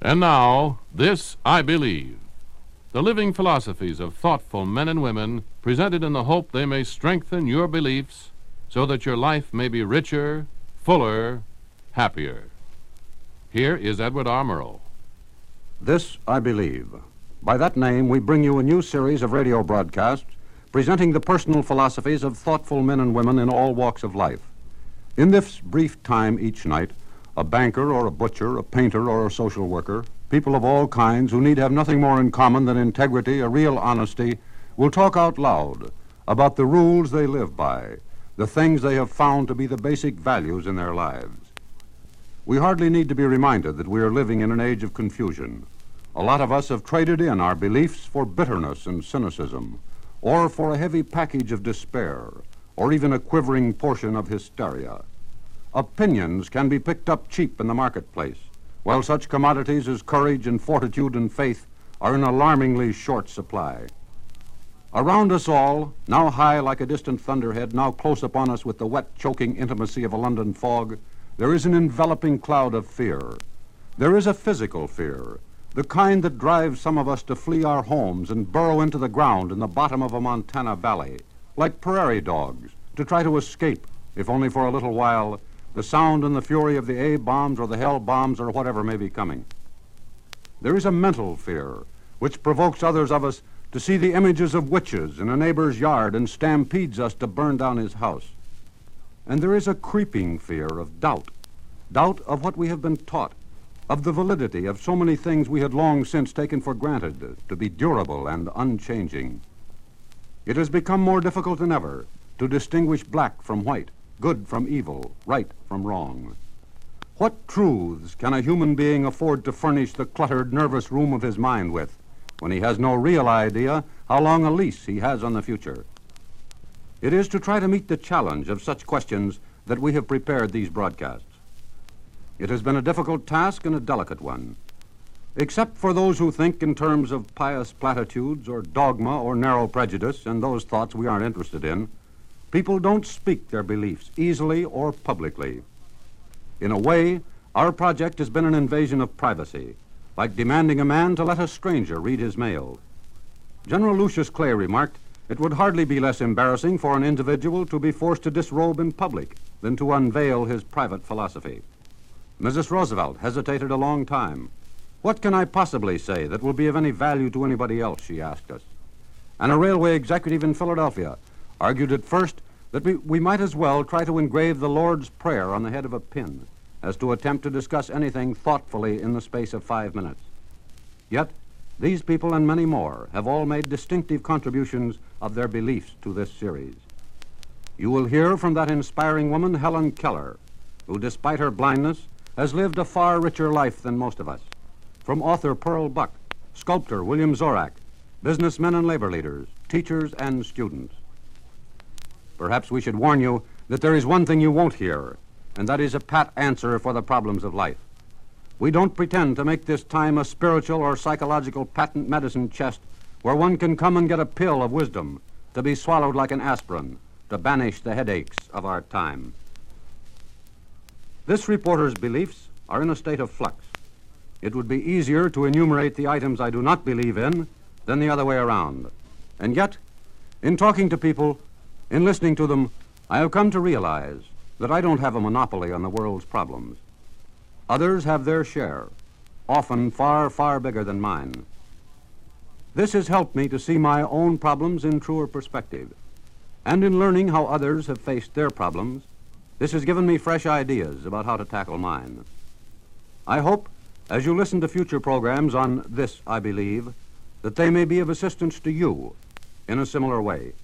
And now, This I Believe. The living philosophies of thoughtful men and women presented in the hope they may strengthen your beliefs so that your life may be richer, fuller, happier. Here is Edward R. Murrow. This I Believe. By that name, we bring you a new series of radio broadcasts presenting the personal philosophies of thoughtful men and women in all walks of life. In this brief time each night, a banker or a butcher, a painter or a social worker, people of all kinds who need have nothing more in common than integrity, a real honesty, will talk out loud about the rules they live by, the things they have found to be the basic values in their lives. We hardly need to be reminded that we are living in an age of confusion. A lot of us have traded in our beliefs for bitterness and cynicism, or for a heavy package of despair, or even a quivering portion of hysteria. Opinions can be picked up cheap in the marketplace, while such commodities as courage and fortitude and faith are in alarmingly short supply. Around us all, now high like a distant thunderhead, now close upon us with the wet, choking intimacy of a London fog, there is an enveloping cloud of fear. There is a physical fear, the kind that drives some of us to flee our homes and burrow into the ground in the bottom of a Montana valley, like prairie dogs, to try to escape, if only for a little while, the sound and the fury of the A-bombs or the hell bombs or whatever may be coming. There is a mental fear, which provokes others of us to see the images of witches in a neighbor's yard and stampedes us to burn down his house. And there is a creeping fear of doubt of what we have been taught, of the validity of so many things we had long since taken for granted to be durable and unchanging. It has become more difficult than ever to distinguish black from white, good from evil, right from wrong. What truths can a human being afford to furnish the cluttered, nervous room of his mind with when he has no real idea how long a lease he has on the future? It is to try to meet the challenge of such questions that we have prepared these broadcasts. It has been a difficult task and a delicate one. Except for those who think in terms of pious platitudes or dogma or narrow prejudice, and those thoughts we aren't interested in, people don't speak their beliefs easily or publicly. In a way, our project has been an invasion of privacy, like demanding a man to let a stranger read his mail. General Lucius Clay remarked, it would hardly be less embarrassing for an individual to be forced to disrobe in public than to unveil his private philosophy. Mrs. Roosevelt hesitated a long time. What can I possibly say that will be of any value to anybody else, she asked us. And a railway executive in Philadelphia argued at first that we might as well try to engrave the Lord's Prayer on the head of a pin as to attempt to discuss anything thoughtfully in the space of 5 minutes. Yet, these people and many more have all made distinctive contributions of their beliefs to this series. You will hear from that inspiring woman, Helen Keller, who, despite her blindness, has lived a far richer life than most of us. From author Pearl Buck, sculptor William Zorak, businessmen and labor leaders, teachers and students. Perhaps we should warn you that there is one thing you won't hear, and that is a pat answer for the problems of life. We don't pretend to make this time a spiritual or psychological patent medicine chest where one can come and get a pill of wisdom to be swallowed like an aspirin to banish the headaches of our time. This reporter's beliefs are in a state of flux. It would be easier to enumerate the items I do not believe in than the other way around. And yet, in talking to people, in listening to them, I have come to realize that I don't have a monopoly on the world's problems. Others have their share, often far, far bigger than mine. This has helped me to see my own problems in truer perspective. And in learning how others have faced their problems, this has given me fresh ideas about how to tackle mine. I hope, as you listen to future programs on This I Believe, that they may be of assistance to you in a similar way.